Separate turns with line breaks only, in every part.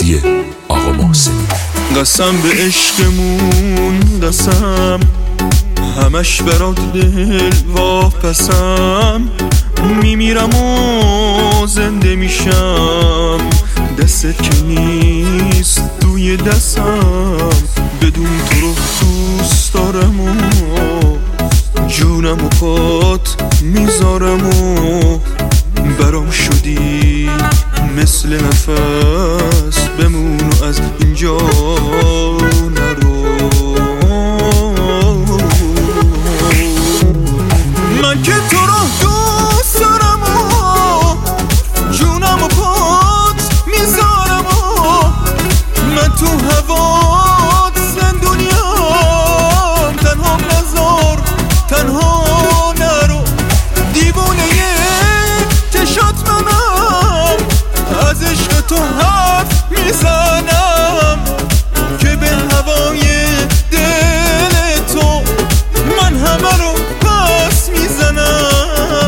مهدی آقا محسنی.
قسم به عشقمون قسم، همش برات دل واپسم. میمیرم و زنده میشم، دستت که نیست توی دستم. بدون تو رو دوست دارم و جونم و پات میذارم و برام شدی مثل نفس. بمون و از اینجا نرو. من که تو رو دوست دارم و جونم و پات میذارم و من تو هوات زندونیم. تنها نذار تنها نرو، دیوونه چشات منم، از عشق تو حرف میزنم که به هوای دل تو من همه رو پس میزنم.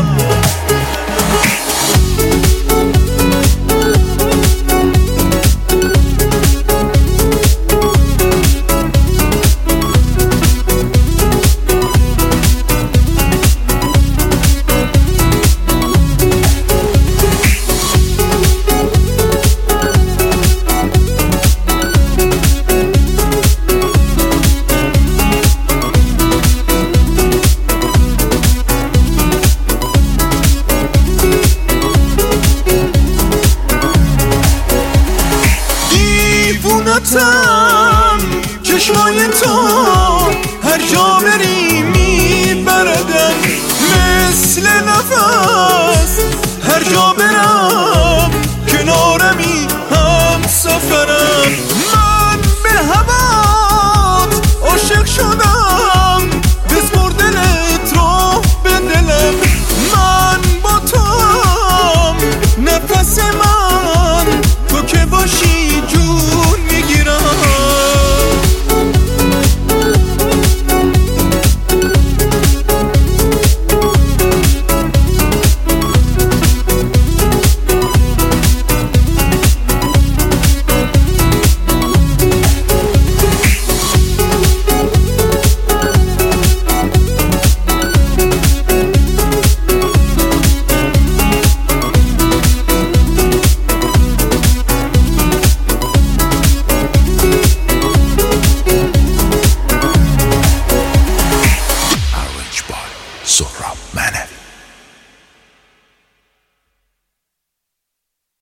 دیوونتم چشمای تو هر جا بری میبردم، مثل نفس هر جا برم کنارمی